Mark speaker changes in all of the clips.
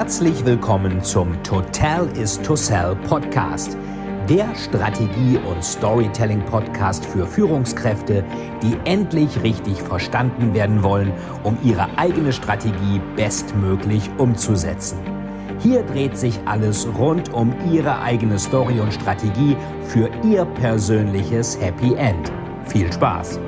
Speaker 1: Herzlich willkommen zum Total is to Sell Podcast, der Strategie- und Storytelling-Podcast für Führungskräfte, die endlich richtig verstanden werden wollen, um ihre eigene Strategie bestmöglich umzusetzen. Hier dreht sich alles rund um Ihre eigene Story und Strategie für Ihr persönliches Happy End. Viel Spaß!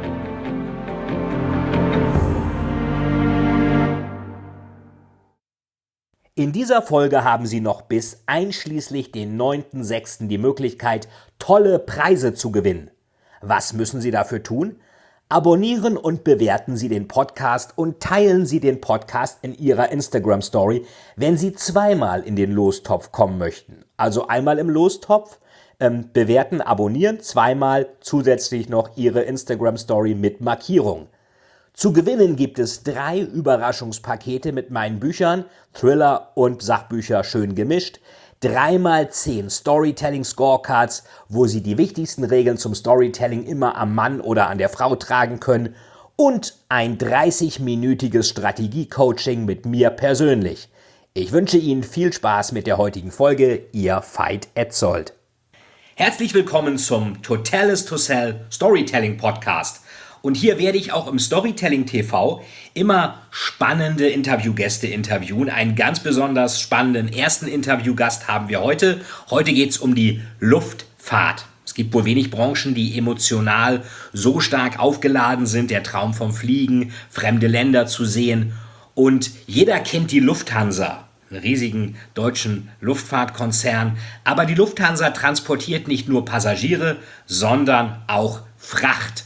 Speaker 1: In dieser Folge haben Sie noch bis einschließlich den 9.6. die Möglichkeit, tolle Preise zu gewinnen. Was müssen Sie dafür tun? Abonnieren und bewerten Sie den Podcast und teilen Sie den Podcast in Ihrer Instagram-Story, wenn Sie zweimal in den Lostopf kommen möchten. Also einmal im Lostopf, bewerten, abonnieren, zweimal zusätzlich noch Ihre Instagram-Story mit Markierung. Zu gewinnen gibt es 3 Überraschungspakete mit meinen Büchern, Thriller und Sachbücher schön gemischt, 3x10 Storytelling Scorecards, wo Sie die wichtigsten Regeln zum Storytelling immer am Mann oder an der Frau tragen können und ein 30-minütiges Strategie-Coaching mit mir persönlich. Ich wünsche Ihnen viel Spaß mit der heutigen Folge, Ihr Veit Etzold. Herzlich willkommen zum Total is to Sell Storytelling Podcast. Und hier werde ich auch im Storytelling TV immer spannende Interviewgäste interviewen. Einen ganz besonders spannenden ersten Interviewgast haben wir heute. Heute geht es um die Luftfahrt. Es gibt wohl wenig Branchen, die emotional so stark aufgeladen sind. Der Traum vom Fliegen, fremde Länder zu sehen. Und jeder kennt die Lufthansa, einen riesigen deutschen Luftfahrtkonzern. Aber die Lufthansa transportiert nicht nur Passagiere, sondern auch Fracht.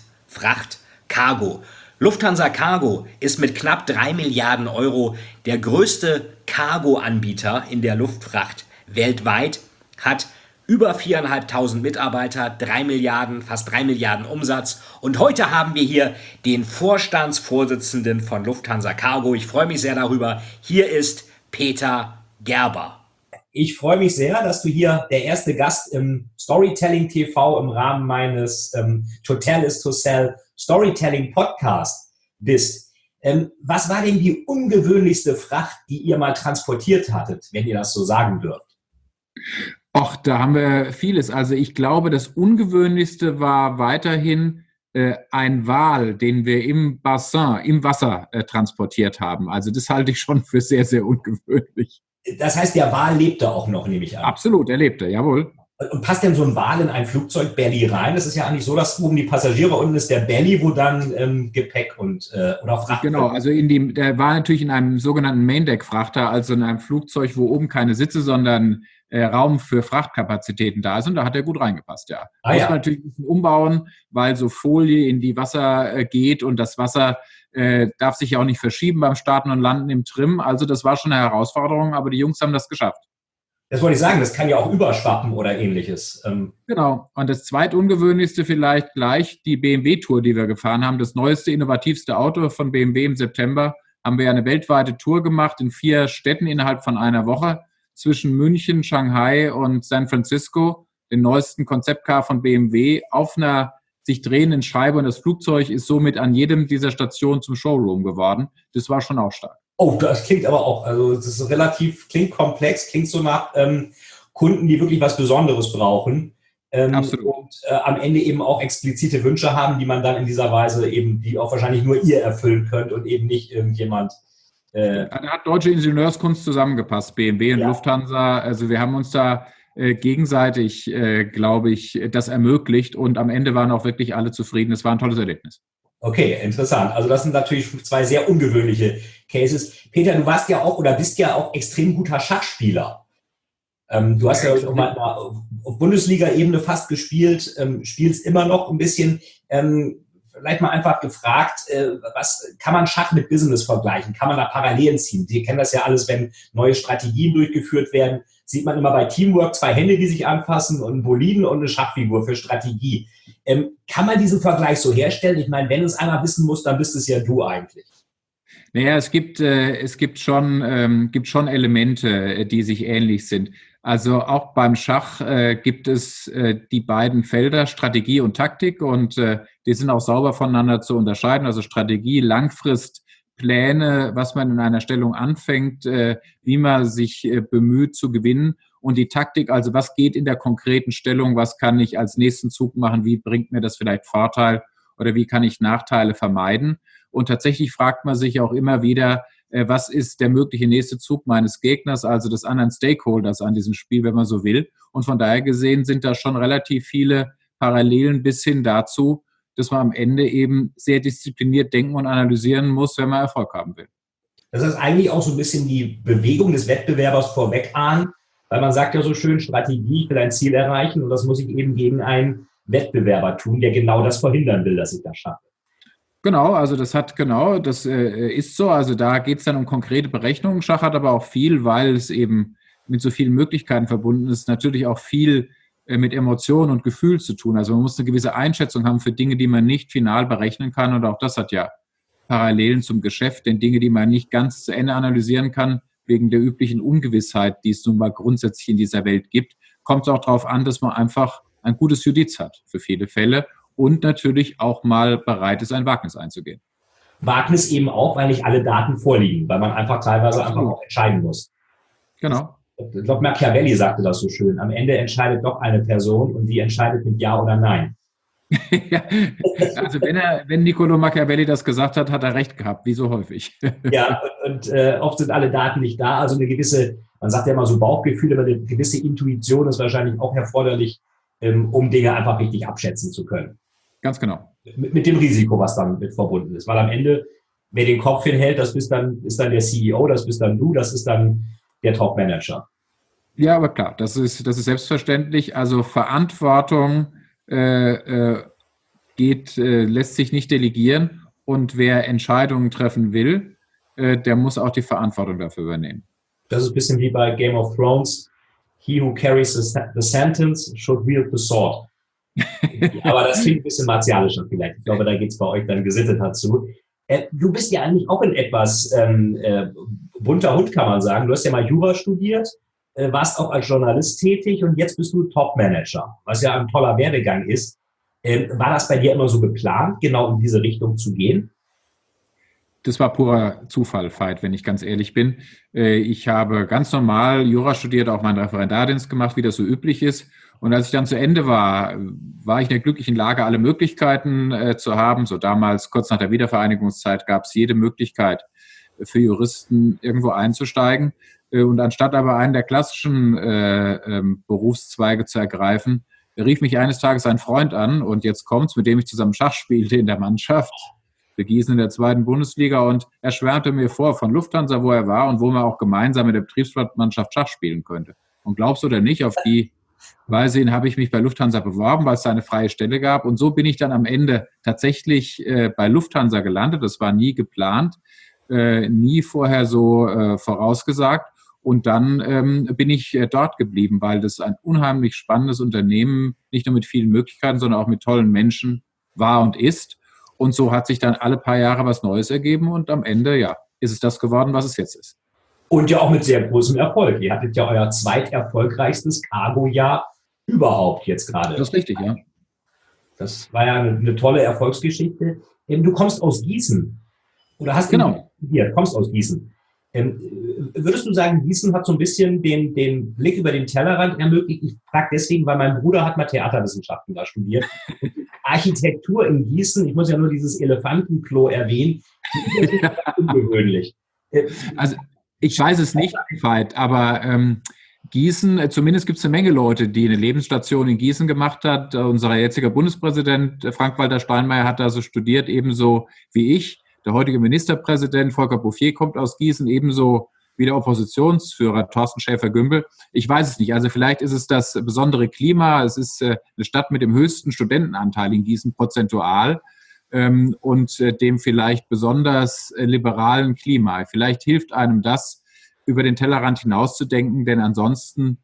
Speaker 1: Cargo. Lufthansa Cargo ist mit knapp 3 Milliarden Euro der größte Cargo-Anbieter in der Luftfracht weltweit, hat über 4.500 Mitarbeiter, fast 3 Milliarden Umsatz. Und heute haben wir hier den Vorstandsvorsitzenden von Lufthansa Cargo. Ich freue mich sehr darüber. Hier ist Peter Gerber.
Speaker 2: Ich freue mich sehr, dass du hier der erste Gast im Storytelling TV im Rahmen meines Total is to Sell Storytelling Podcast bist. Was war denn die ungewöhnlichste Fracht, die ihr mal transportiert hattet, wenn ihr das so sagen dürft?
Speaker 3: Ach, da haben wir vieles. Also ich glaube, das Ungewöhnlichste war weiterhin ein Wal, den wir im Bassin, im Wasser transportiert haben. Also das halte ich schon für sehr, sehr ungewöhnlich.
Speaker 2: Das heißt, der Wal lebte auch noch, nehme ich an.
Speaker 3: Absolut, er lebte, jawohl.
Speaker 2: Und passt denn so ein Wal in ein Flugzeug-Belly rein? Das ist ja eigentlich so, dass oben die Passagiere, unten ist der Belly, wo dann Gepäck und oder Fracht.
Speaker 3: Genau, also der war natürlich in einem sogenannten Maindeck-Frachter, also in einem Flugzeug, wo oben keine Sitze, sondern Raum für Frachtkapazitäten da ist. Und da hat er gut reingepasst, ja. Muss man natürlich ein bisschen umbauen, weil so Folie in die Wasser geht und das Wasser darf sich ja auch nicht verschieben beim Starten und Landen im Trim. Also das war schon eine Herausforderung, aber die Jungs haben das geschafft.
Speaker 2: Das wollte ich sagen, das kann ja auch überschwappen oder ähnliches.
Speaker 3: Genau. Und das zweitungewöhnlichste vielleicht gleich die BMW-Tour, die wir gefahren haben. Das neueste, innovativste Auto von BMW im September. Haben wir ja eine weltweite Tour gemacht in 4 Städten innerhalb von einer Woche. Zwischen München, Shanghai und San Francisco. Den neuesten Konzeptcar von BMW auf einer sich drehenden Scheibe. Und das Flugzeug ist somit an jedem dieser Stationen zum Showroom geworden. Das war schon auch stark.
Speaker 2: Oh, das klingt aber auch, also das ist klingt komplex, klingt so nach Kunden, die wirklich was Besonderes brauchen.
Speaker 3: Absolut.
Speaker 2: Und am Ende eben auch explizite Wünsche haben, die man dann in dieser Weise eben, die auch wahrscheinlich nur ihr erfüllen könnt und eben nicht irgendjemand.
Speaker 3: Da hat deutsche Ingenieurskunst zusammengepasst, BMW und Lufthansa. Also wir haben uns da gegenseitig, glaube ich, das ermöglicht und am Ende waren auch wirklich alle zufrieden. Es war ein tolles Erlebnis.
Speaker 2: Okay, interessant. Also das sind natürlich 2 sehr ungewöhnliche Cases. Peter, du warst ja auch oder bist ja auch extrem guter Schachspieler. Du hast ja auch mal auf Bundesliga-Ebene fast gespielt, spielst immer noch ein bisschen. Vielleicht mal einfach gefragt, was kann man Schach mit Business vergleichen? Kann man da Parallelen ziehen? Wir kennen das ja alles, wenn neue Strategien durchgeführt werden, sieht man immer bei Teamwork 2 Hände, die sich anfassen und einen Boliden und eine Schachfigur für Strategie. Kann man diesen Vergleich so herstellen? Ich meine, wenn es einer wissen muss, dann bist es ja du eigentlich.
Speaker 3: Naja, es gibt schon Elemente, die sich ähnlich sind. Also auch beim Schach gibt es die beiden Felder Strategie und Taktik und die sind auch sauber voneinander zu unterscheiden. Also Strategie, Langfrist Pläne, was man in einer Stellung anfängt, wie man sich bemüht zu gewinnen und die Taktik, also was geht in der konkreten Stellung, was kann ich als nächsten Zug machen, wie bringt mir das vielleicht Vorteil oder wie kann ich Nachteile vermeiden. Und tatsächlich fragt man sich auch immer wieder, was ist der mögliche nächste Zug meines Gegners, also des anderen Stakeholders an diesem Spiel, wenn man so will. Und von daher gesehen sind da schon relativ viele Parallelen bis hin dazu, dass man am Ende eben sehr diszipliniert denken und analysieren muss, wenn man Erfolg haben will.
Speaker 2: Das ist eigentlich auch so ein bisschen die Bewegung des Wettbewerbers vorwegahnen, weil man sagt ja so schön, Strategie, ich will ein Ziel erreichen und das muss ich eben gegen einen Wettbewerber tun, der genau das verhindern will, dass ich das schaffe.
Speaker 3: Genau, also das ist so, also da geht es dann um konkrete Berechnungen. Schach hat aber auch viel, weil es eben mit so vielen Möglichkeiten verbunden ist, natürlich auch viel mit Emotionen und Gefühl zu tun. Also man muss eine gewisse Einschätzung haben für Dinge, die man nicht final berechnen kann. Und auch das hat ja Parallelen zum Geschäft, denn Dinge, die man nicht ganz zu Ende analysieren kann, wegen der üblichen Ungewissheit, die es nun mal grundsätzlich in dieser Welt gibt, kommt es auch darauf an, dass man einfach ein gutes Judiz hat für viele Fälle und natürlich auch mal bereit ist, ein Wagnis einzugehen.
Speaker 2: Wagnis eben auch, weil nicht alle Daten vorliegen, weil man einfach teilweise einfach auch entscheiden muss.
Speaker 3: Genau.
Speaker 2: Ich glaube, Machiavelli sagte das so schön. Am Ende entscheidet doch eine Person und die entscheidet mit Ja oder Nein.
Speaker 3: Ja, also wenn Niccolò Machiavelli das gesagt hat, hat er recht gehabt, wie so häufig.
Speaker 2: Ja, und oft sind alle Daten nicht da. Also eine gewisse, man sagt ja immer so Bauchgefühl, aber eine gewisse Intuition ist wahrscheinlich auch erforderlich, um Dinge einfach richtig abschätzen zu können.
Speaker 3: Ganz genau.
Speaker 2: Mit dem Risiko, was dann mit verbunden ist. Weil am Ende, wer den Kopf hinhält, ist dann der CEO, das bist dann du, das ist dann der Top-Manager.
Speaker 3: Ja, aber klar, das ist selbstverständlich. Also Verantwortung lässt sich nicht delegieren und wer Entscheidungen treffen will, der muss auch die Verantwortung dafür übernehmen.
Speaker 2: Das ist ein bisschen wie bei Game of Thrones. He who carries the sentence should wield the sword. Aber das klingt ein bisschen martialischer vielleicht. Ich glaube, da geht es bei euch dann gesitteter zu. Du bist ja eigentlich auch ein etwas bunter Hund, kann man sagen. Du hast ja mal Jura studiert, warst auch als Journalist tätig und jetzt bist du Top-Manager, was ja ein toller Werdegang ist. War das bei dir immer so geplant, genau in diese Richtung zu gehen?
Speaker 3: Das war purer Zufall, Veit, wenn ich ganz ehrlich bin. Ich habe ganz normal Jura studiert, auch meinen Referendardienst gemacht, wie das so üblich ist. Und als ich dann zu Ende war ich in der glücklichen Lage, alle Möglichkeiten zu haben. So damals, kurz nach der Wiedervereinigungszeit, gab es jede Möglichkeit für Juristen, irgendwo einzusteigen. Und anstatt aber einen der klassischen Berufszweige zu ergreifen, rief mich eines Tages ein Freund an und jetzt kommt's, mit dem ich zusammen Schach spielte in der Mannschaft, für Gießen in der 2. Bundesliga und er schwärmte mir vor von Lufthansa, wo er war und wo man auch gemeinsam mit der Betriebsmannschaft Schach spielen könnte. Und glaubst du oder nicht, auf die Weise hin habe ich mich bei Lufthansa beworben, weil es da eine freie Stelle gab und so bin ich dann am Ende tatsächlich bei Lufthansa gelandet. Das war nie geplant, nie vorher so vorausgesagt. Und dann bin ich dort geblieben, weil das ein unheimlich spannendes Unternehmen, nicht nur mit vielen Möglichkeiten, sondern auch mit tollen Menschen war und ist. Und so hat sich dann alle paar Jahre was Neues ergeben und am Ende, ja, ist es das geworden, was es jetzt ist.
Speaker 2: Und ja auch mit sehr großem Erfolg. Ihr hattet ja euer zweiterfolgreichstes Cargo-Jahr überhaupt jetzt gerade.
Speaker 3: Das ist richtig, ja.
Speaker 2: Das war ja eine tolle Erfolgsgeschichte. Du kommst aus Gießen. Oder hast
Speaker 3: genau.
Speaker 2: Kommst aus Gießen. Würdest du sagen, Gießen hat so ein bisschen den Blick über den Tellerrand ermöglicht? Ich frage deswegen, weil mein Bruder hat mal Theaterwissenschaften da studiert. Architektur in Gießen, ich muss ja nur dieses Elefantenklo erwähnen, das ist ungewöhnlich.
Speaker 3: Also ich weiß es nicht, Veit, aber Gießen, zumindest gibt es eine Menge Leute, die eine Lebensstation in Gießen gemacht hat. Unser jetziger Bundespräsident Frank-Walter Steinmeier hat da so studiert, ebenso wie ich. Der heutige Ministerpräsident Volker Bouffier kommt aus Gießen, ebenso wie der Oppositionsführer Thorsten Schäfer-Gümbel. Ich weiß es nicht. Also vielleicht ist es das besondere Klima. Es ist eine Stadt mit dem höchsten Studentenanteil in Gießen prozentual und dem vielleicht besonders liberalen Klima. Vielleicht hilft einem das, über den Tellerrand hinauszudenken, denn ansonsten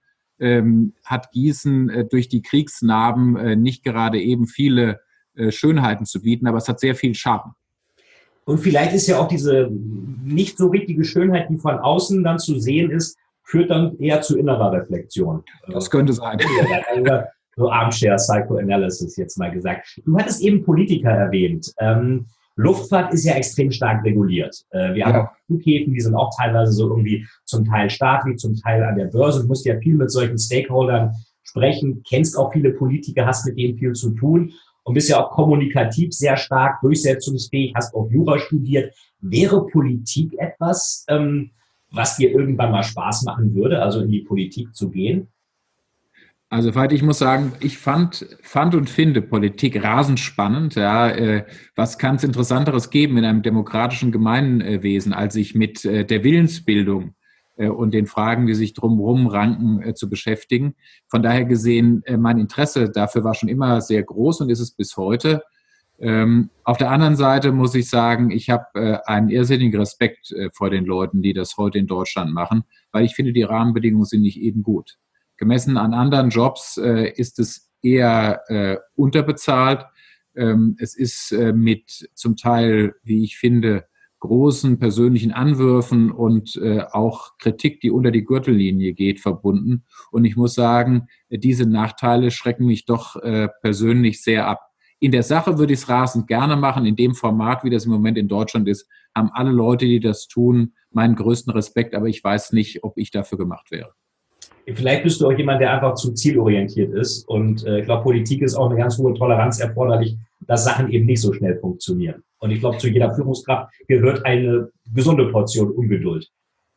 Speaker 3: hat Gießen durch die Kriegsnarben nicht gerade eben viele Schönheiten zu bieten, aber es hat sehr viel Charme.
Speaker 2: Und vielleicht ist ja auch diese nicht so richtige Schönheit, die von außen dann zu sehen ist, führt dann eher zu innerer Reflexion.
Speaker 3: Das könnte sein.
Speaker 2: So Armchair Psychoanalysis jetzt mal gesagt. Du hattest eben Politiker erwähnt. Luftfahrt ist ja extrem stark reguliert. Wir haben auch Flughäfen, die sind auch teilweise so irgendwie zum Teil staatlich, zum Teil an der Börse. Du musst ja viel mit solchen Stakeholdern sprechen, kennst auch viele Politiker, hast mit denen viel zu tun und bist ja auch kommunikativ sehr stark, durchsetzungsfähig, hast auch Jura studiert. Wäre Politik etwas, was dir irgendwann mal Spaß machen würde, also in die Politik zu gehen?
Speaker 3: Also, Veit, ich muss sagen, ich fand und finde Politik rasend spannend. Ja, was kann es Interessanteres geben in einem demokratischen Gemeinwesen, als sich mit der Willensbildung und den Fragen, die sich drumherum ranken, zu beschäftigen. Von daher gesehen, mein Interesse dafür war schon immer sehr groß und ist es bis heute. Auf der anderen Seite muss ich sagen, ich habe einen irrsinnigen Respekt vor den Leuten, die das heute in Deutschland machen, weil ich finde, die Rahmenbedingungen sind nicht eben gut. Gemessen an anderen Jobs ist es eher unterbezahlt. Es ist mit zum Teil, wie ich finde, großen persönlichen Anwürfen und auch Kritik, die unter die Gürtellinie geht, verbunden. Und ich muss sagen, diese Nachteile schrecken mich doch persönlich sehr ab. In der Sache würde ich es rasend gerne machen. In dem Format, wie das im Moment in Deutschland ist, haben alle Leute, die das tun, meinen größten Respekt. Aber ich weiß nicht, ob ich dafür gemacht wäre.
Speaker 2: Vielleicht bist du auch jemand, der einfach zu zielorientiert ist. Und ich glaube, Politik ist auch eine ganz hohe Toleranz erforderlich, dass Sachen eben nicht so schnell funktionieren. Und ich glaube, zu jeder Führungskraft gehört eine gesunde Portion Ungeduld.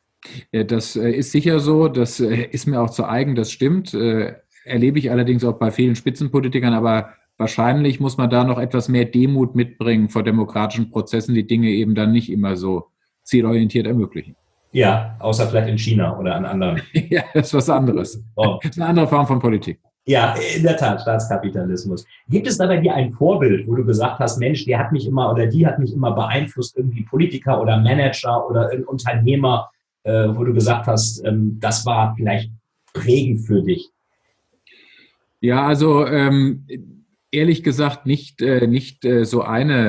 Speaker 3: Das ist sicher so. Das ist mir auch zu eigen, das stimmt. Erlebe ich allerdings auch bei vielen Spitzenpolitikern. Aber wahrscheinlich muss man da noch etwas mehr Demut mitbringen vor demokratischen Prozessen, die Dinge eben dann nicht immer so zielorientiert ermöglichen.
Speaker 2: Ja, außer vielleicht in China oder an anderen.
Speaker 3: Ja, das ist was anderes.
Speaker 2: Oh.
Speaker 3: Das ist eine andere Form von Politik.
Speaker 2: Ja, in der Tat, Staatskapitalismus. Gibt es da bei dir ein Vorbild, wo du gesagt hast, Mensch, der hat mich immer oder die hat mich immer beeinflusst, irgendwie Politiker oder Manager oder ein Unternehmer, wo du gesagt hast, das war vielleicht prägend für dich?
Speaker 3: Ja, also ehrlich gesagt nicht so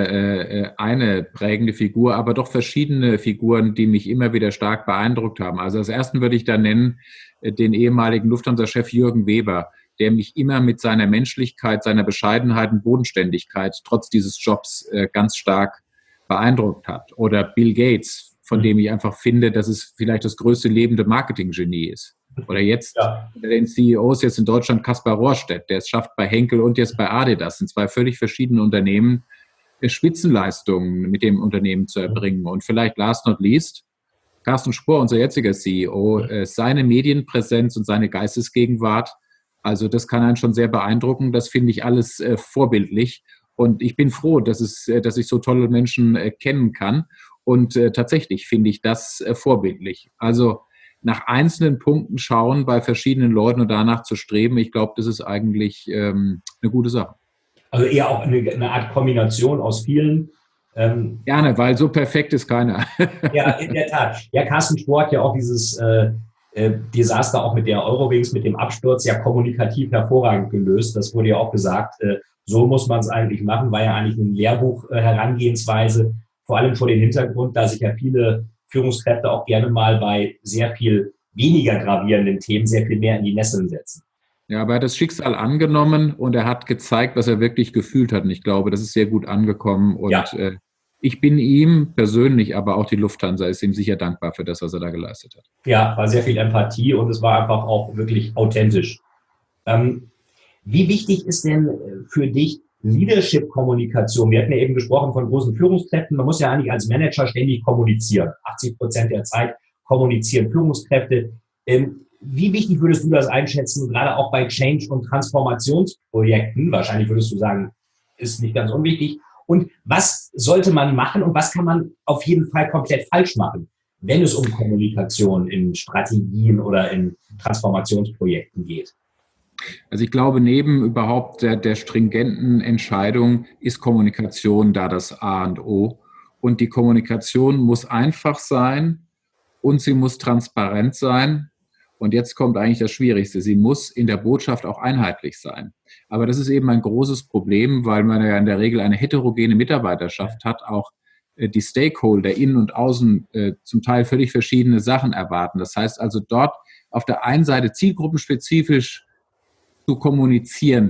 Speaker 3: eine prägende Figur, aber doch verschiedene Figuren, die mich immer wieder stark beeindruckt haben. Also als ersten würde ich da nennen den ehemaligen Lufthansa-Chef Jürgen Weber, der mich immer mit seiner Menschlichkeit, seiner Bescheidenheit und Bodenständigkeit trotz dieses Jobs ganz stark beeindruckt hat. Oder Bill Gates, von dem ich einfach finde, dass es vielleicht das größte lebende Marketing-Genie ist. Oder jetzt den CEOs jetzt in Deutschland Kaspar Rohrstedt, der es schafft bei Henkel und jetzt bei Adidas, in zwei völlig verschiedenen Unternehmen, Spitzenleistungen mit dem Unternehmen zu erbringen. Und vielleicht last not least, Carsten Spohr, unser jetziger CEO, seine Medienpräsenz und seine Geistesgegenwart, also das kann einen schon sehr beeindrucken. Das finde ich alles vorbildlich. Und ich bin froh, dass ich so tolle Menschen kennen kann. Und tatsächlich finde ich das vorbildlich. Also nach einzelnen Punkten schauen bei verschiedenen Leuten und danach zu streben, ich glaube, das ist eigentlich eine gute Sache.
Speaker 2: Also eher auch eine Art Kombination aus vielen.
Speaker 3: Gerne, weil so perfekt ist keiner.
Speaker 2: Ja, in der Tat. Ja, Carsten Spohr hat ja auch dieses Desaster auch mit der Eurowings, mit dem Absturz ja kommunikativ hervorragend gelöst. Das wurde ja auch gesagt, so muss man es eigentlich machen, war ja eigentlich ein Lehrbuch-Herangehensweise, vor allem vor dem Hintergrund, da sich ja viele Führungskräfte auch gerne mal bei sehr viel weniger gravierenden Themen sehr viel mehr in die Nesseln setzen.
Speaker 3: Ja, aber er hat das Schicksal angenommen und er hat gezeigt, was er wirklich gefühlt hat. Und ich glaube, das ist sehr gut angekommen. Und ich bin ihm persönlich, aber auch die Lufthansa ist ihm sicher dankbar für das, was er da geleistet hat.
Speaker 2: Ja, war sehr viel Empathie und es war einfach auch wirklich authentisch. Wie wichtig ist denn für dich Leadership-Kommunikation? Wir hatten ja eben gesprochen von großen Führungskräften. Man muss ja eigentlich als Manager ständig kommunizieren. 80% der Zeit kommunizieren Führungskräfte. Wie wichtig würdest du das einschätzen, gerade auch bei Change- und Transformationsprojekten? Wahrscheinlich würdest du sagen, ist nicht ganz unwichtig. Und was sollte man machen und was kann man auf jeden Fall komplett falsch machen, wenn es um Kommunikation in Strategien oder in Transformationsprojekten geht?
Speaker 3: Also ich glaube, neben überhaupt der stringenten Entscheidung ist Kommunikation da das A und O. Und die Kommunikation muss einfach sein und sie muss transparent sein. Und jetzt kommt eigentlich das Schwierigste. Sie muss in der Botschaft auch einheitlich sein. Aber das ist eben ein großes Problem, weil man ja in der Regel eine heterogene Mitarbeiterschaft hat, auch die Stakeholder innen und außen zum Teil völlig verschiedene Sachen erwarten. Das heißt also dort auf der einen Seite zielgruppenspezifisch zu kommunizieren,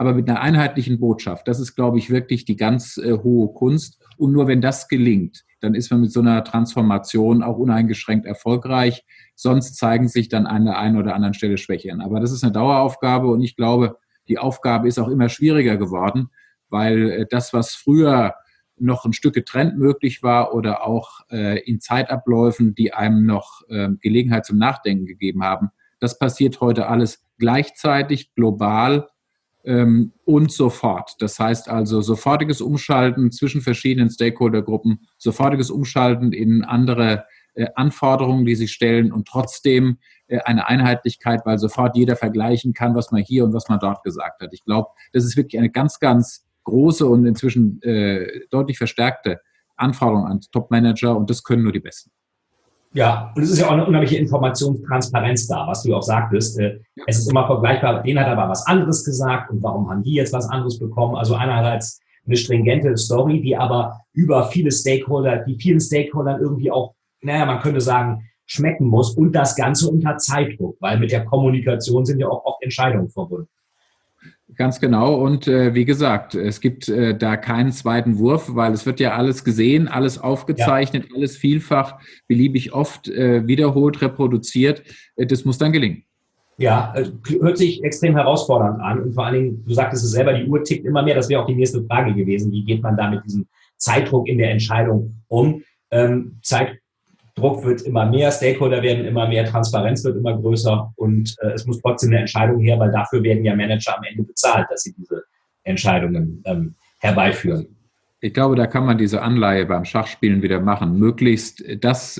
Speaker 3: aber mit einer einheitlichen Botschaft. Das ist, glaube ich, wirklich die ganz hohe Kunst. Und nur wenn das gelingt, dann ist man mit so einer Transformation auch uneingeschränkt erfolgreich. Sonst zeigen sich dann an der einen oder anderen Stelle Schwächen. Aber das ist eine Daueraufgabe und ich glaube, die Aufgabe ist auch immer schwieriger geworden, weil das, was früher noch ein Stück getrennt möglich war oder auch in Zeitabläufen, die einem noch Gelegenheit zum Nachdenken gegeben haben, das passiert heute alles gleichzeitig, global und sofort. Das heißt also sofortiges Umschalten zwischen verschiedenen Stakeholdergruppen, sofortiges Umschalten in andere Anforderungen, die sich stellen und trotzdem eine Einheitlichkeit, weil sofort jeder vergleichen kann, was man hier und was man dort gesagt hat. Ich glaube, das ist wirklich eine ganz, ganz große und inzwischen deutlich verstärkte Anforderung an Top-Manager und das können nur die Besten.
Speaker 2: Ja, und es ist ja auch eine unheimliche Informationstransparenz da, was du auch sagtest. Es ist immer vergleichbar, denen hat aber was anderes gesagt und warum haben die jetzt was anderes bekommen? Also einerseits eine stringente Story, die aber über viele Stakeholder, die vielen Stakeholdern irgendwie auch, naja, man könnte sagen, schmecken muss und das Ganze unter Zeitdruck, weil mit der Kommunikation sind ja auch oft Entscheidungen verbunden.
Speaker 3: Ganz genau. Und wie gesagt, es gibt da keinen zweiten Wurf, weil es wird ja alles gesehen, alles aufgezeichnet, alles vielfach, beliebig oft wiederholt, reproduziert. Das muss dann gelingen.
Speaker 2: Ja, hört sich extrem herausfordernd an. Und vor allen Dingen, du sagtest es selber, die Uhr tickt immer mehr. Das wäre auch die nächste Frage gewesen. Wie geht man da mit diesem Zeitdruck in der Entscheidung um? Zeitdruck wird immer mehr, Stakeholder werden immer mehr, Transparenz wird immer größer und es muss trotzdem eine Entscheidung her, weil dafür werden ja Manager am Ende bezahlt, dass sie diese Entscheidungen herbeiführen.
Speaker 3: Ich glaube, da kann man diese Anleihe beim Schachspielen wieder machen. Möglichst das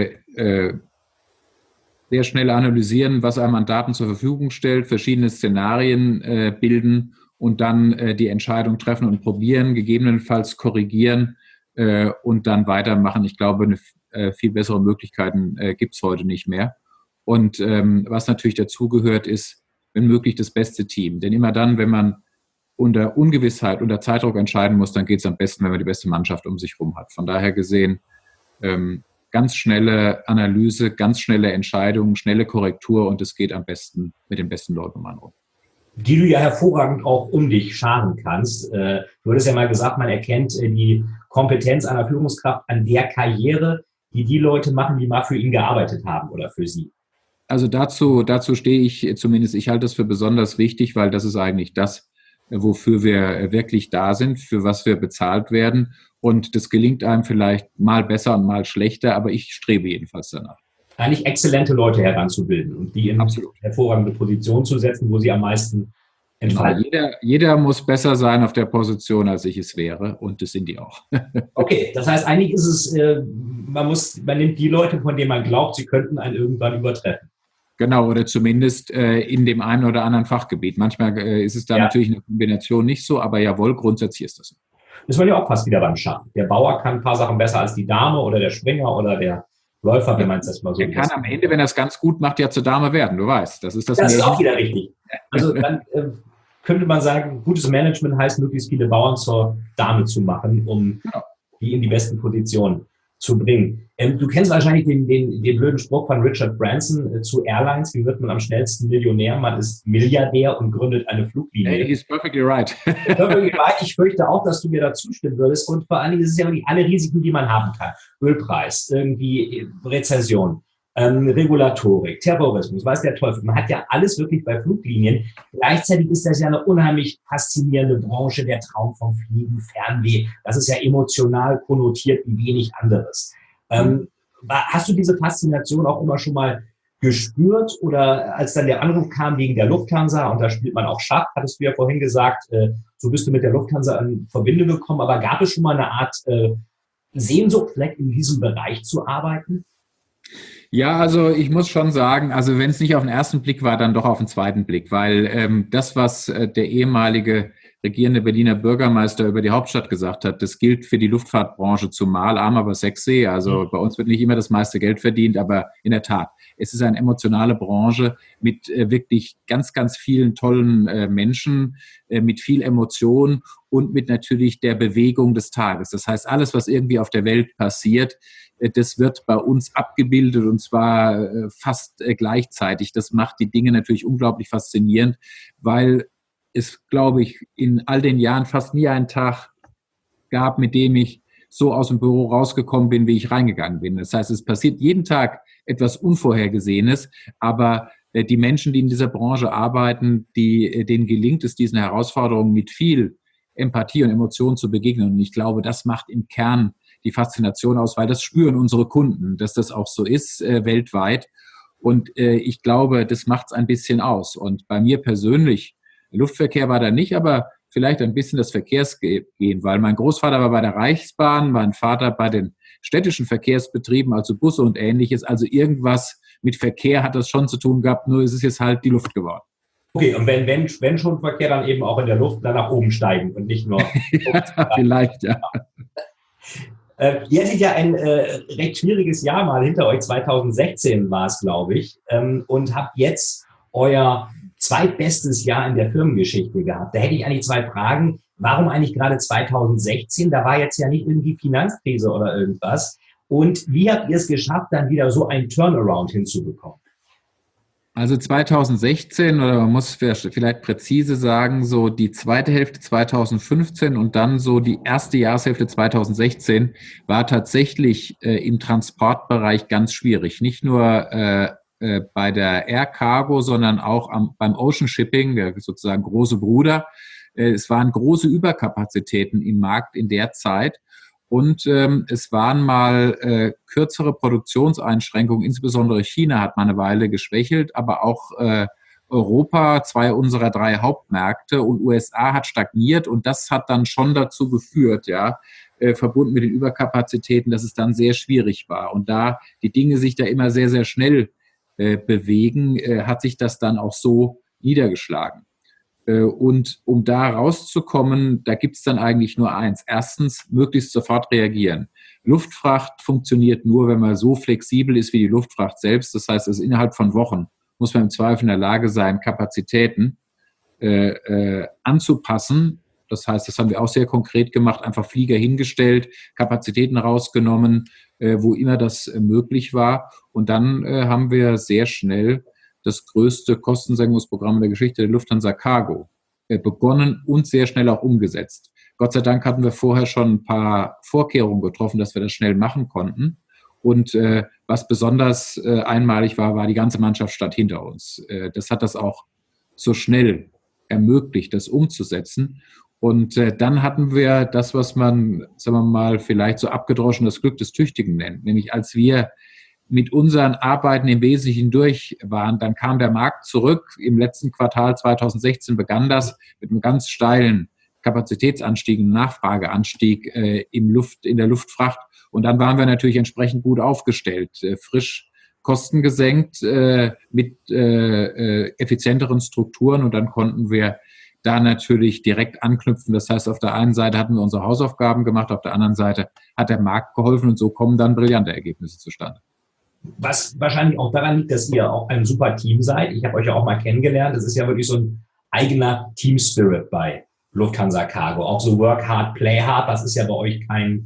Speaker 3: sehr schnell analysieren, was einem an Daten zur Verfügung stellt, verschiedene Szenarien bilden und dann die Entscheidung treffen und probieren, gegebenenfalls korrigieren und dann weitermachen. Ich glaube, viel bessere Möglichkeiten gibt es heute nicht mehr. Und was natürlich dazugehört, ist, wenn möglich, das beste Team. Denn immer dann, wenn man unter Ungewissheit, unter Zeitdruck entscheiden muss, dann geht es am besten, wenn man die beste Mannschaft um sich herum hat. Von daher gesehen, ganz schnelle Analyse, ganz schnelle Entscheidungen, schnelle Korrektur und es geht am besten mit den besten Leuten um einen rum.
Speaker 2: Die du ja hervorragend auch um dich scharen kannst. Du hattest ja mal gesagt, man erkennt die Kompetenz einer Führungskraft an der Karriere, die Leute machen, die mal für ihn gearbeitet haben oder für sie.
Speaker 3: Also dazu stehe ich zumindest, ich halte das für besonders wichtig, weil das ist eigentlich das, wofür wir wirklich da sind, für was wir bezahlt werden. Und das gelingt einem vielleicht mal besser und mal schlechter, aber ich strebe jedenfalls danach.
Speaker 2: Eigentlich exzellente Leute heranzubilden und die in hervorragende Position zu setzen, wo sie am meisten entfalten.
Speaker 3: Jeder muss besser sein auf der Position, als ich es wäre und das sind die auch.
Speaker 2: Okay, das heißt, eigentlich ist es, man nimmt die Leute, von denen man glaubt, sie könnten einen irgendwann übertreffen.
Speaker 3: Genau, oder zumindest in dem einen oder anderen Fachgebiet. Manchmal ist es da natürlich eine Kombination nicht so, aber jawohl, grundsätzlich ist das so.
Speaker 2: Das war ja auch fast wieder beim Schach. Der Bauer kann ein paar Sachen besser als die Dame oder der Springer oder der Läufer, wenn man es mal so
Speaker 3: Er kann am Ende, wenn er es ganz gut macht, ja zur Dame werden, du weißt. Das ist
Speaker 2: auch wieder richtig. Also dann könnte man sagen, gutes Management heißt, möglichst viele Bauern zur Dame zu machen, um die in die besten Positionen zu bringen. Du kennst wahrscheinlich den blöden Spruch von Richard Branson zu Airlines. Wie wird man am schnellsten Millionär? Man ist Milliardär und gründet eine Fluglinie.
Speaker 3: Hey, he's perfectly right.
Speaker 2: Ich fürchte auch, dass du mir da zustimmen würdest. Und vor allen Dingen ist es ja alle Risiken, die man haben kann. Ölpreis, irgendwie Rezession, Regulatorik, Terrorismus, weiß der Teufel. Man hat ja alles wirklich bei Fluglinien. Gleichzeitig ist das ja eine unheimlich faszinierende Branche, der Traum vom Fliegen, Fernweh. Das ist ja emotional konnotiert wie wenig anderes. Hast du diese Faszination auch immer schon mal gespürt oder als dann der Anruf kam wegen der Lufthansa und da spielt man auch Schach, hattest du ja vorhin gesagt, so bist du mit der Lufthansa in Verbindung gekommen, aber gab es schon mal eine Art Sehnsucht, vielleicht in diesem Bereich zu arbeiten?
Speaker 3: Ja, also ich muss schon sagen, also wenn es nicht auf den ersten Blick war, dann doch auf den zweiten Blick, weil das, was der ehemalige regierende Berliner Bürgermeister über die Hauptstadt gesagt hat, das gilt für die Luftfahrtbranche zumal, arm aber sexy. Also bei uns wird nicht immer das meiste Geld verdient, aber in der Tat, es ist eine emotionale Branche mit wirklich ganz, ganz vielen tollen Menschen, mit viel Emotion und mit natürlich der Bewegung des Tages. Das heißt, alles, was irgendwie auf der Welt passiert, das wird bei uns abgebildet und zwar fast gleichzeitig. Das macht die Dinge natürlich unglaublich faszinierend, weil es, glaube ich, in all den Jahren fast nie einen Tag gab, mit dem ich so aus dem Büro rausgekommen bin, wie ich reingegangen bin. Das heißt, es passiert jeden Tag etwas Unvorhergesehenes, aber die Menschen, die in dieser Branche arbeiten, denen gelingt es, diesen Herausforderungen mit viel Empathie und Emotionen zu begegnen. Und ich glaube, das macht im Kern die Faszination aus, weil das spüren unsere Kunden, dass das auch so ist weltweit. Und ich glaube, das macht es ein bisschen aus. Und bei mir persönlich, Luftverkehr war da nicht, aber vielleicht ein bisschen das Verkehrsgehen, weil mein Großvater war bei der Reichsbahn, mein Vater bei den städtischen Verkehrsbetrieben, also Busse und Ähnliches. Also irgendwas mit Verkehr hat das schon zu tun gehabt, nur ist es jetzt halt die Luft geworden.
Speaker 2: Okay, und wenn schon Verkehr, dann eben auch in der Luft dann nach oben steigen und nicht nur...
Speaker 3: Ja, vielleicht, ja.
Speaker 2: Ihr hattet ja ein recht schwieriges Jahr mal hinter euch, 2016 war es, glaube ich, und habt jetzt euer zweitbestes Jahr in der Firmengeschichte gehabt. Da hätte ich eigentlich zwei Fragen. Warum eigentlich gerade 2016? Da war jetzt ja nicht irgendwie Finanzkrise oder irgendwas. Und wie habt ihr es geschafft, dann wieder so einen Turnaround hinzubekommen?
Speaker 3: Also 2016, oder man muss vielleicht präzise sagen, so die zweite Hälfte 2015 und dann so die erste Jahreshälfte 2016 war tatsächlich im Transportbereich ganz schwierig. Nicht nur bei der Air Cargo, sondern auch beim Ocean Shipping, der sozusagen große Bruder. Es waren große Überkapazitäten im Markt in der Zeit. Und es waren mal kürzere Produktionseinschränkungen, insbesondere China hat mal eine Weile geschwächelt, aber auch Europa, 2 unserer 3 Hauptmärkte, und USA hat stagniert, und das hat dann schon dazu geführt, ja, verbunden mit den Überkapazitäten, dass es dann sehr schwierig war. Und da die Dinge sich da immer sehr, sehr schnell bewegen, hat sich das dann auch so niedergeschlagen. Und um da rauszukommen, da gibt es dann eigentlich nur eins. Erstens, möglichst sofort reagieren. Luftfracht funktioniert nur, wenn man so flexibel ist wie die Luftfracht selbst. Das heißt, also innerhalb von Wochen muss man im Zweifel in der Lage sein, Kapazitäten anzupassen. Das heißt, das haben wir auch sehr konkret gemacht, einfach Flieger hingestellt, Kapazitäten rausgenommen, wo immer das möglich war. Und dann haben wir sehr schnell das größte Kostensenkungsprogramm in der Geschichte der Lufthansa Cargo begonnen und sehr schnell auch umgesetzt. Gott sei Dank hatten wir vorher schon ein paar Vorkehrungen getroffen, dass wir das schnell machen konnten. Und was besonders einmalig war, war die ganze Mannschaft stand hinter uns. Das hat das auch so schnell ermöglicht, das umzusetzen. Und dann hatten wir das, was man, sagen wir mal, vielleicht so abgedroschen das Glück des Tüchtigen nennt. Nämlich als wir mit unseren Arbeiten im Wesentlichen durch waren, dann kam der Markt zurück. Im letzten Quartal 2016 begann das mit einem ganz steilen Kapazitätsanstieg, einem Nachfrageanstieg in der Luftfracht. Und dann waren wir natürlich entsprechend gut aufgestellt, frisch Kosten gesenkt, mit effizienteren Strukturen, und dann konnten wir da natürlich direkt anknüpfen. Das heißt, auf der einen Seite hatten wir unsere Hausaufgaben gemacht, auf der anderen Seite hat der Markt geholfen, und so kommen dann brillante Ergebnisse zustande.
Speaker 2: Was wahrscheinlich auch daran liegt, dass ihr auch ein super Team seid. Ich habe euch ja auch mal kennengelernt. Das ist ja wirklich so ein eigener Team-Spirit bei Lufthansa Cargo. Auch so Work hard, play hard. Das ist ja bei euch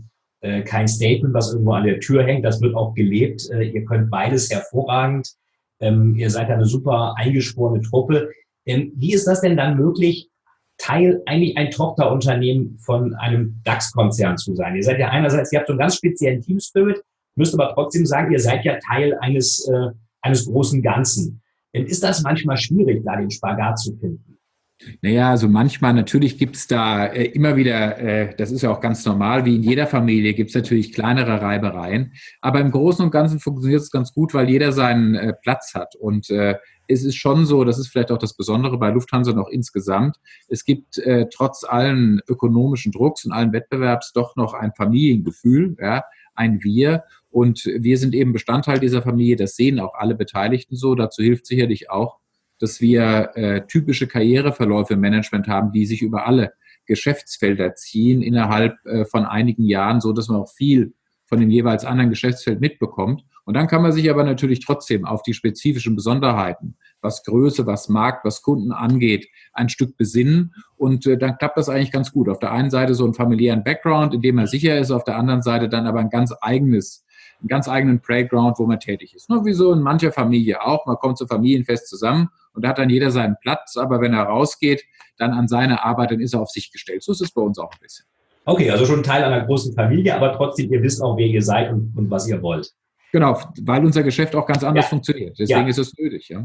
Speaker 2: kein Statement, was irgendwo an der Tür hängt. Das wird auch gelebt. Ihr könnt beides hervorragend. Ihr seid ja eine super eingeschworene Truppe. Wie ist das denn dann möglich, eigentlich ein Tochterunternehmen von einem DAX-Konzern zu sein? Ihr seid ja einerseits, ihr habt so einen ganz speziellen Team-Spirit, müsst aber trotzdem sagen, ihr seid ja Teil eines großen Ganzen. Ist das manchmal schwierig, da den Spagat zu finden?
Speaker 3: Naja, also manchmal, natürlich gibt es da immer wieder, das ist ja auch ganz normal, wie in jeder Familie gibt es natürlich kleinere Reibereien. Aber im Großen und Ganzen funktioniert es ganz gut, weil jeder seinen Platz hat. Und es ist schon so, das ist vielleicht auch das Besondere bei Lufthansa noch insgesamt, es gibt trotz allen ökonomischen Drucks und allen Wettbewerbs doch noch ein Familiengefühl, ja, ein Wir. Und wir sind eben Bestandteil dieser Familie, das sehen auch alle Beteiligten so. Dazu hilft sicherlich auch, dass wir typische Karriereverläufe im Management haben, die sich über alle Geschäftsfelder ziehen innerhalb von einigen Jahren, so dass man auch viel von dem jeweils anderen Geschäftsfeld mitbekommt. Und dann kann man sich aber natürlich trotzdem auf die spezifischen Besonderheiten, was Größe, was Markt, was Kunden angeht, ein Stück besinnen. Und dann klappt das eigentlich ganz gut. Auf der einen Seite so einen familiären Background, in dem man sicher ist, auf der anderen Seite dann aber einen ganz eigenen Playground, wo man tätig ist. Wie so in mancher Familie auch. Man kommt zum Familienfest zusammen und da hat dann jeder seinen Platz, aber wenn er rausgeht, dann an seine Arbeit, dann ist er auf sich gestellt. So ist es bei uns auch ein bisschen.
Speaker 2: Okay, also schon Teil einer großen Familie, aber trotzdem, ihr wisst auch, wer ihr seid und was ihr wollt.
Speaker 3: Genau, weil unser Geschäft auch ganz anders funktioniert. Deswegen ist es nötig. Ja.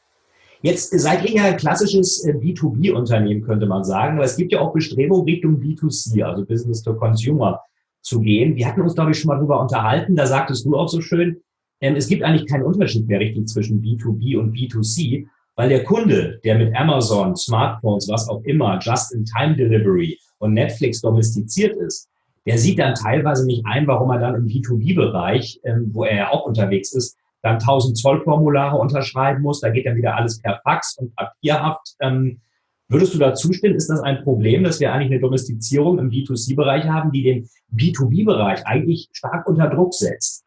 Speaker 2: Jetzt seid ihr ja ein klassisches B2B-Unternehmen, könnte man sagen, weil es gibt ja auch Bestrebungen Richtung B2C, also Business to Consumer, zu gehen. Wir hatten uns, glaube ich, schon mal drüber unterhalten, da sagtest du auch so schön, es gibt eigentlich keinen Unterschied mehr richtig zwischen B2B und B2C, weil der Kunde, der mit Amazon, Smartphones, was auch immer, Just-in-Time-Delivery und Netflix domestiziert ist, der sieht dann teilweise nicht ein, warum er dann im B2B-Bereich, wo er ja auch unterwegs ist, dann 1000 Zollformulare unterschreiben muss. Da geht dann wieder alles per Fax und papierhaft. Würdest du da zustimmen? Ist das ein Problem, dass wir eigentlich eine Domestizierung im B2C-Bereich haben, die den B2B-Bereich eigentlich stark unter Druck setzt?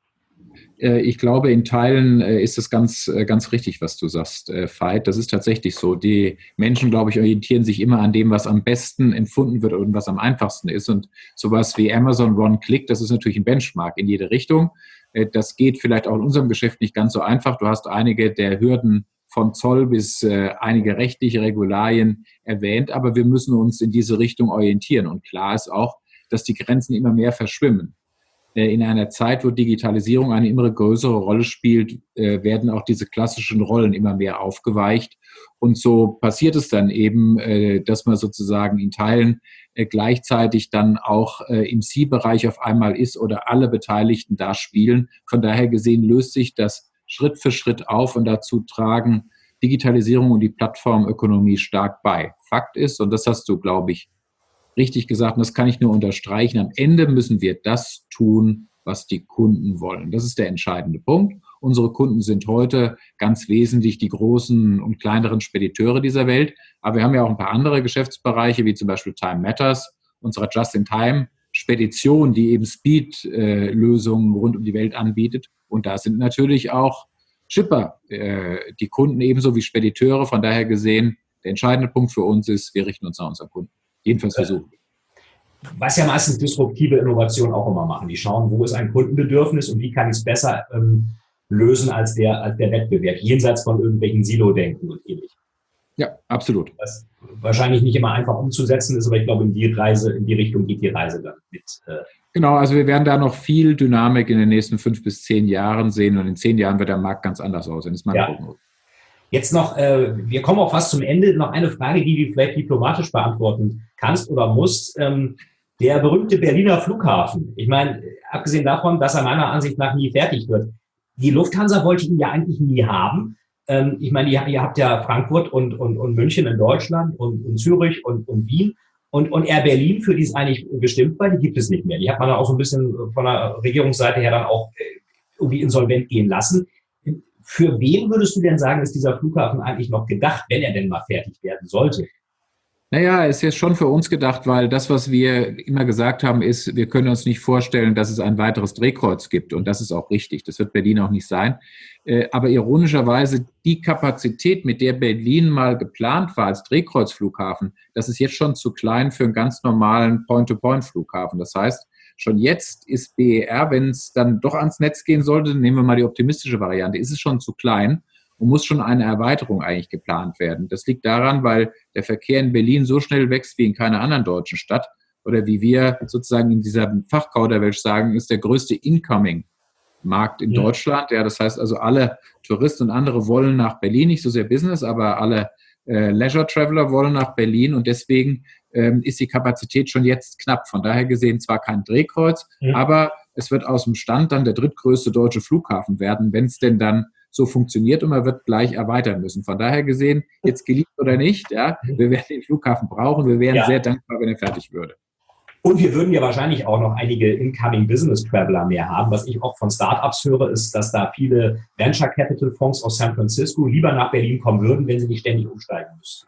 Speaker 3: Ich glaube, in Teilen ist es ganz richtig, was du sagst, Veit. Das ist tatsächlich so. Die Menschen, glaube ich, orientieren sich immer an dem, was am besten empfunden wird und was am einfachsten ist. Und sowas wie Amazon One-Click, das ist natürlich ein Benchmark in jede Richtung. Das geht vielleicht auch in unserem Geschäft nicht ganz so einfach. Du hast einige der Hürden von Zoll bis einige rechtliche Regularien erwähnt, aber wir müssen uns in diese Richtung orientieren. Und klar ist auch, dass die Grenzen immer mehr verschwimmen. In einer Zeit, wo Digitalisierung eine immer größere Rolle spielt, werden auch diese klassischen Rollen immer mehr aufgeweicht. Und so passiert es dann eben, dass man sozusagen in Teilen gleichzeitig dann auch im C-Bereich auf einmal ist oder alle Beteiligten da spielen. Von daher gesehen löst sich das Schritt für Schritt auf und dazu tragen Digitalisierung und die Plattformökonomie stark bei. Fakt ist, und das hast du, glaube ich, richtig gesagt, und das kann ich nur unterstreichen, am Ende müssen wir das tun, was die Kunden wollen. Das ist der entscheidende Punkt. Unsere Kunden sind heute ganz wesentlich die großen und kleineren Spediteure dieser Welt, aber wir haben ja auch ein paar andere Geschäftsbereiche, wie zum Beispiel Time Matters, unsere Just-in-Time-Spedition, die eben Speed-Lösungen rund um die Welt anbietet. Und da sind natürlich auch Shipper, die Kunden ebenso wie Spediteure. Von daher gesehen, der entscheidende Punkt für uns ist, wir richten uns nach unseren Kunden. Jedenfalls versuchen.
Speaker 2: Was ja meistens disruptive Innovationen auch immer machen. Die schauen, wo ist ein Kundenbedürfnis und wie kann ich es besser lösen als der Wettbewerb, jenseits von irgendwelchen Silo-Denken und ähnlich.
Speaker 3: Ja, absolut.
Speaker 2: Was wahrscheinlich nicht immer einfach umzusetzen ist, aber ich glaube, in die Richtung geht die Reise dann mit.
Speaker 3: Genau, also wir werden da noch viel Dynamik in den nächsten 5 bis 10 Jahren sehen und in 10 Jahren wird der Markt ganz anders aussehen. Das ist meine Prognose.
Speaker 2: Jetzt noch, wir kommen auch fast zum Ende, noch eine Frage, die du vielleicht diplomatisch beantworten kannst oder musst. Der berühmte Berliner Flughafen. Ich meine, abgesehen davon, dass er meiner Ansicht nach nie fertig wird. Die Lufthansa wollte ihn ja eigentlich nie haben. Ich meine, ihr habt ja Frankfurt und München in Deutschland und Zürich und Wien. Und Air Berlin, für die es eigentlich bestimmt war, die gibt es nicht mehr. Die hat man dann auch so ein bisschen von der Regierungsseite her dann auch irgendwie insolvent gehen lassen. Für wen würdest du denn sagen, ist dieser Flughafen eigentlich noch gedacht, wenn er denn mal fertig werden sollte?
Speaker 3: Naja, ist jetzt schon für uns gedacht, weil das, was wir immer gesagt haben, ist, wir können uns nicht vorstellen, dass es ein weiteres Drehkreuz gibt. Und das ist auch richtig. Das wird Berlin auch nicht sein. Aber ironischerweise, die Kapazität, mit der Berlin mal geplant war als Drehkreuzflughafen, das ist jetzt schon zu klein für einen ganz normalen Point-to-Point-Flughafen. Das heißt, schon jetzt ist BER, wenn es dann doch ans Netz gehen sollte, nehmen wir mal die optimistische Variante, ist es schon zu klein und muss schon eine Erweiterung eigentlich geplant werden. Das liegt daran, weil der Verkehr in Berlin so schnell wächst wie in keiner anderen deutschen Stadt oder wie wir sozusagen in dieser Fachkauderwelsch sagen, ist der größte Incoming-Markt in Deutschland. Ja, das heißt also, alle Touristen und andere wollen nach Berlin, nicht so sehr Business, aber alle Leisure-Traveler wollen nach Berlin und deswegen ist die Kapazität schon jetzt knapp. Von daher gesehen zwar kein Drehkreuz, aber es wird aus dem Stand dann der drittgrößte deutsche Flughafen werden, wenn es denn dann so funktioniert und man wird gleich erweitern müssen. Von daher gesehen, jetzt geliebt oder nicht, ja, wir werden den Flughafen brauchen, wir wären sehr dankbar, wenn er fertig würde.
Speaker 2: Und wir würden ja wahrscheinlich auch noch einige Incoming Business Traveler mehr haben. Was ich auch von Startups höre, ist, dass da viele Venture Capital Fonds aus San Francisco lieber nach Berlin kommen würden, wenn sie nicht ständig umsteigen müssten.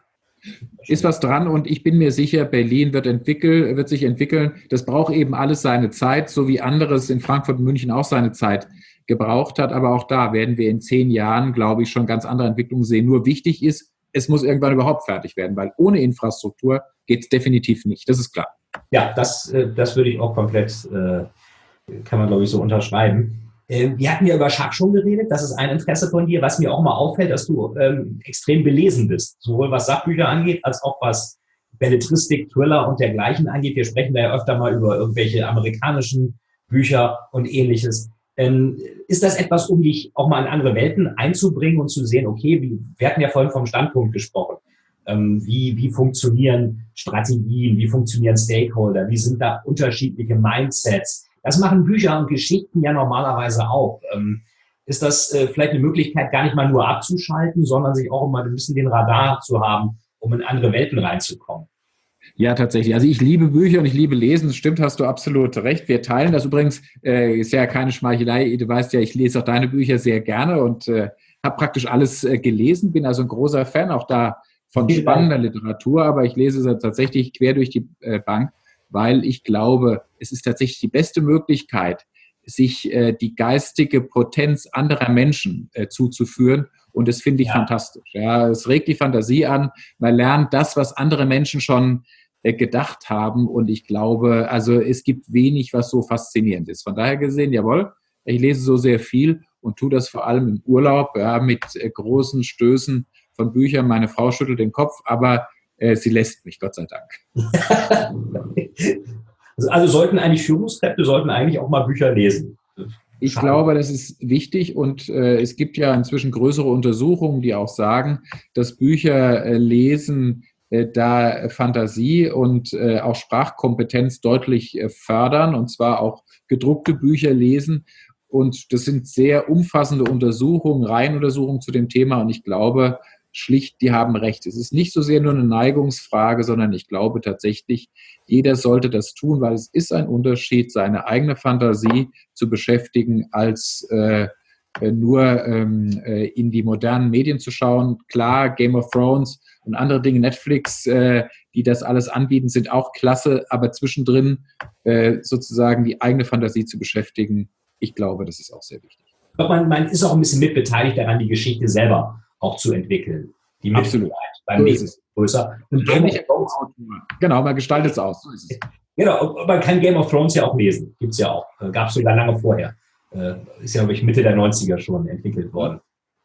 Speaker 3: Ist was dran und ich bin mir sicher, Berlin wird sich entwickeln. Das braucht eben alles seine Zeit, so wie anderes in Frankfurt und München auch seine Zeit gebraucht hat. Aber auch da werden wir in 10 Jahren, glaube ich, schon ganz andere Entwicklungen sehen. Nur wichtig ist, es muss irgendwann überhaupt fertig werden, weil ohne Infrastruktur geht es definitiv nicht. Das ist klar.
Speaker 2: Ja, das würde ich auch komplett, kann man glaube ich so unterschreiben. Wir hatten ja über Schach schon geredet, das ist ein Interesse von dir, was mir auch mal auffällt, dass du extrem belesen bist, sowohl was Sachbücher angeht, als auch was Belletristik, Thriller und dergleichen angeht. Wir sprechen da ja öfter mal über irgendwelche amerikanischen Bücher und Ähnliches. Ist das etwas, um dich auch mal in andere Welten einzubringen und zu sehen, okay, wir hatten ja vorhin vom Standpunkt gesprochen, wie funktionieren Strategien, wie funktionieren Stakeholder, wie sind da unterschiedliche Mindsets. Das machen Bücher und Geschichten ja normalerweise auch. Ist das vielleicht eine Möglichkeit, gar nicht mal nur abzuschalten, sondern sich auch mal ein bisschen den Radar zu haben, um in andere Welten reinzukommen?
Speaker 3: Ja, tatsächlich. Also ich liebe Bücher und ich liebe Lesen. Das stimmt, hast du absolut recht. Wir teilen das übrigens. Ist ja keine Schmeichelei. Du weißt ja, ich lese auch deine Bücher sehr gerne und habe praktisch alles gelesen. Bin also ein großer Fan auch da von spannender Literatur, aber ich lese es tatsächlich quer durch die Bank, weil ich glaube, es ist tatsächlich die beste Möglichkeit, sich die geistige Potenz anderer Menschen zuzuführen. Und das finde ich fantastisch. Ja, es regt die Fantasie an. Man lernt das, was andere Menschen schon gedacht haben. Und ich glaube, also es gibt wenig, was so faszinierend ist. Von daher gesehen, jawohl, ich lese so sehr viel und tue das vor allem im Urlaub, mit großen Stößen von Büchern. Meine Frau schüttelt den Kopf, aber sie lässt mich, Gott sei Dank.
Speaker 2: Also sollten eigentlich Führungskräfte auch mal Bücher lesen.
Speaker 3: Ich glaube, das ist wichtig und es gibt ja inzwischen größere Untersuchungen, die auch sagen, dass Bücher lesen da Fantasie und auch Sprachkompetenz deutlich fördern, und zwar auch gedruckte Bücher lesen. Und das sind sehr umfassende Untersuchungen, Reihenuntersuchungen zu dem Thema, und ich glaube schlicht, die haben recht. Es ist nicht so sehr nur eine Neigungsfrage, sondern ich glaube tatsächlich, jeder sollte das tun, weil es ist ein Unterschied, seine eigene Fantasie zu beschäftigen, als nur in die modernen Medien zu schauen. Klar, Game of Thrones und andere Dinge, Netflix, die das alles anbieten, sind auch klasse, aber zwischendrin sozusagen die eigene Fantasie zu beschäftigen, ich glaube, das ist auch sehr wichtig.
Speaker 2: Ich glaube, man ist auch ein bisschen mitbeteiligt daran, die Geschichte selber auch zu entwickeln. Die
Speaker 3: Absolut.
Speaker 2: Beim Lesen ist größer. Und Game of Thrones,
Speaker 3: genau, man gestaltet es aus. So ist es.
Speaker 2: Genau, man kann Game of Thrones ja auch lesen. Gibt es ja auch. Gab es sogar lange vorher. Ist ja, glaube ich, Mitte der 90er schon entwickelt worden.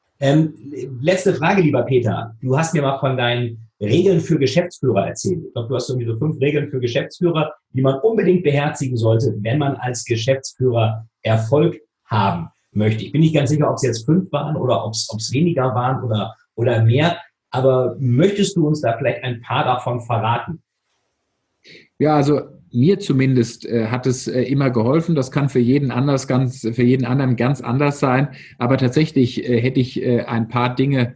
Speaker 2: Letzte Frage, lieber Peter. Du hast mir mal von deinen Regeln für Geschäftsführer erzählt. Ich glaube, du hast irgendwie so 5 Regeln für Geschäftsführer, die man unbedingt beherzigen sollte, wenn man als Geschäftsführer Erfolg haben möchte. Ich bin nicht ganz sicher, ob es jetzt 5 waren oder ob es weniger waren oder mehr. Aber möchtest du uns da vielleicht ein paar davon verraten?
Speaker 3: Ja, also mir zumindest hat es immer geholfen. Das kann für jeden anderen ganz anders sein. Aber tatsächlich hätte ich ein paar Dinge,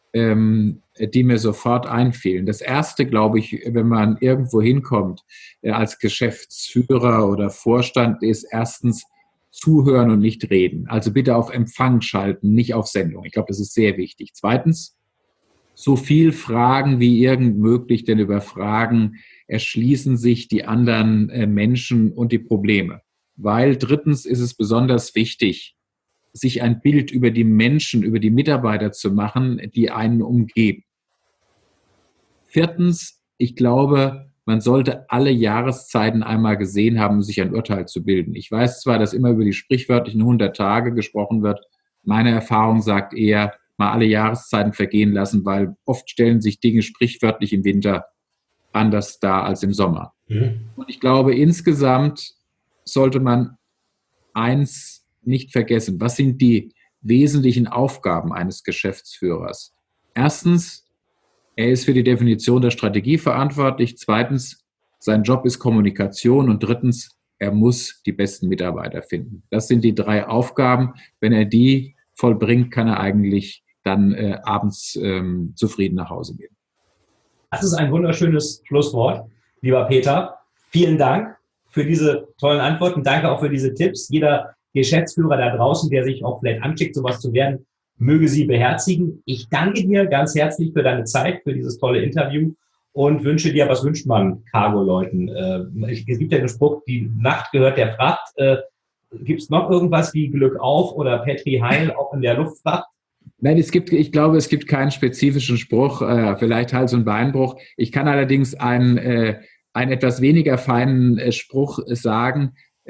Speaker 3: die mir sofort einfielen. Das erste, glaube ich, wenn man irgendwo hinkommt als Geschäftsführer oder Vorstand, ist erstens zuhören und nicht reden. Also bitte auf Empfang schalten, nicht auf Sendung. Ich glaube, das ist sehr wichtig. Zweitens, so viel fragen wie irgend möglich, denn über Fragen erschließen sich die anderen Menschen und die Probleme. Weil drittens ist es besonders wichtig, sich ein Bild über die Menschen, über die Mitarbeiter zu machen, die einen umgeben. Viertens, ich glaube, man sollte alle Jahreszeiten einmal gesehen haben, um sich ein Urteil zu bilden. Ich weiß zwar, dass immer über die sprichwörtlichen 100 Tage gesprochen wird. Meine Erfahrung sagt eher, mal alle Jahreszeiten vergehen lassen, weil oft stellen sich Dinge sprichwörtlich im Winter anders dar als im Sommer. Und ich glaube, insgesamt sollte man eins nicht vergessen. Was sind die wesentlichen Aufgaben eines Geschäftsführers? Erstens, er ist für die Definition der Strategie verantwortlich. Zweitens, sein Job ist Kommunikation. Und drittens, er muss die besten Mitarbeiter finden. Das sind die 3 Aufgaben. Wenn er die vollbringt, kann er eigentlich dann abends zufrieden nach Hause gehen.
Speaker 2: Das ist ein wunderschönes Schlusswort, lieber Peter. Vielen Dank für diese tollen Antworten. Danke auch für diese Tipps. Jeder Geschäftsführer da draußen, der sich auch vielleicht anklickt, sowas zu werden, möge sie beherzigen. Ich danke dir ganz herzlich für deine Zeit, für dieses tolle Interview und wünsche dir, was wünscht man Cargo-Leuten? Es gibt ja den Spruch, die Nacht gehört der Fracht. Gibt es noch irgendwas wie Glück auf oder Petri Heil auch in der Luftfracht?
Speaker 3: Nein, ich glaube, es gibt keinen spezifischen Spruch, vielleicht Hals- und Beinbruch. Ich kann allerdings einen etwas weniger feinen Spruch sagen.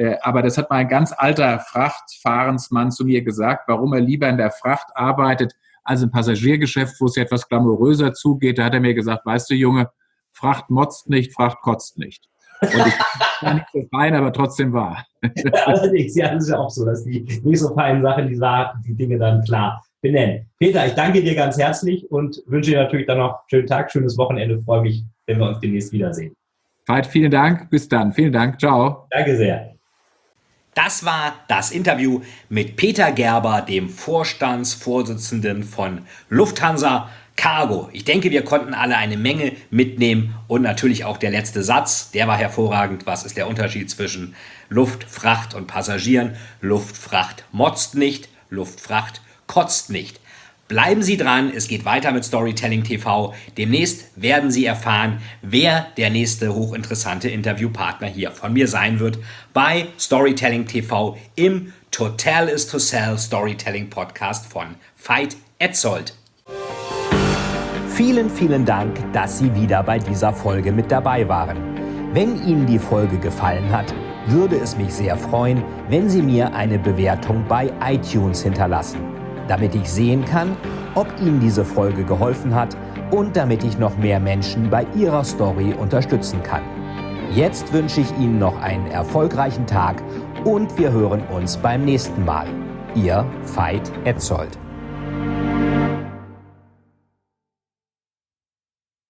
Speaker 3: Aber das hat mal ein ganz alter Frachtfahrensmann zu mir gesagt, warum er lieber in der Fracht arbeitet als im Passagiergeschäft, wo es ja etwas glamouröser zugeht. Da hat er mir gesagt, weißt du, Junge, Fracht motzt nicht, Fracht kotzt nicht. Und ich war nicht so fein, aber trotzdem wahr.
Speaker 2: Allerdings, ja, das ist ja auch so, dass die nicht so feinen Sachen, die Dinge dann klar benennen. Peter, ich danke dir ganz herzlich und wünsche dir natürlich dann noch einen schönen Tag, schönes Wochenende. Freue mich, wenn wir uns demnächst wiedersehen.
Speaker 3: Veit, vielen Dank. Bis dann. Vielen Dank. Ciao.
Speaker 2: Danke sehr.
Speaker 1: Das war das Interview mit Peter Gerber, dem Vorstandsvorsitzenden von Lufthansa Cargo. Ich denke, wir konnten alle eine Menge mitnehmen und natürlich auch der letzte Satz, der war hervorragend. Was ist der Unterschied zwischen Luft, Fracht und Passagieren? Luftfracht motzt nicht, Luftfracht kotzt nicht. Bleiben Sie dran, es geht weiter mit Storytelling TV. Demnächst werden Sie erfahren, wer der nächste hochinteressante Interviewpartner hier von mir sein wird bei Storytelling TV im Total is to Sell Storytelling Podcast von Veit Etzold. Vielen, vielen Dank, dass Sie wieder bei dieser Folge mit dabei waren. Wenn Ihnen die Folge gefallen hat, würde es mich sehr freuen, wenn Sie mir eine Bewertung bei iTunes hinterlassen, damit ich sehen kann, ob Ihnen diese Folge geholfen hat und damit ich noch mehr Menschen bei ihrer Story unterstützen kann. Jetzt wünsche ich Ihnen noch einen erfolgreichen Tag und wir hören uns beim nächsten Mal. Ihr Veit Etzold.